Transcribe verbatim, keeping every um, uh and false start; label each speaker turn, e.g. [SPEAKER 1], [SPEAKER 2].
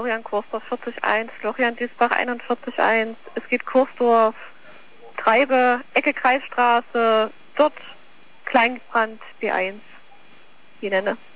[SPEAKER 1] Florian Kursdorf vierzig eins, Florian Diesbach einundvierzig eins. Es geht Kursdorf, Treibe, Ecke Kreisstraße, dort Kleinbrand B eins. Die nenne.